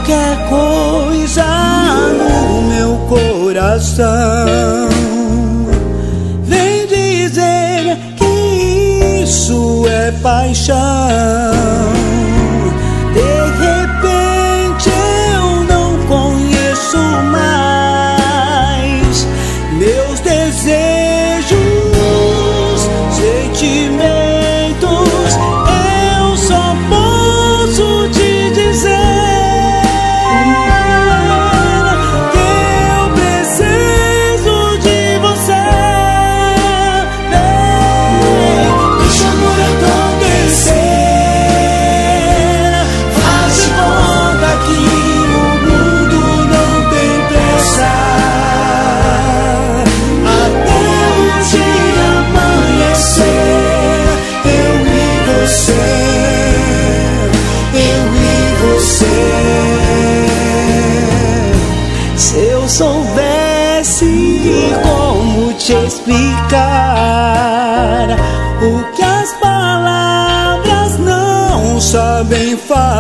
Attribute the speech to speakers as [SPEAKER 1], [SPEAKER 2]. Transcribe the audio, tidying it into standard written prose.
[SPEAKER 1] qualquer coisa no meu coração vem dizer que isso é paixão. De repente eu não conheço mais meus desejos, sentimentos. Eu só posso te dizer que eu preciso de você. Deixa o amor acontecer. Faz de conta que o mundo não tem pressa. Até o dia amanhecer, eu e você, eu e você. Se eu soubesse como te explicar o que as palavras não sabem falar.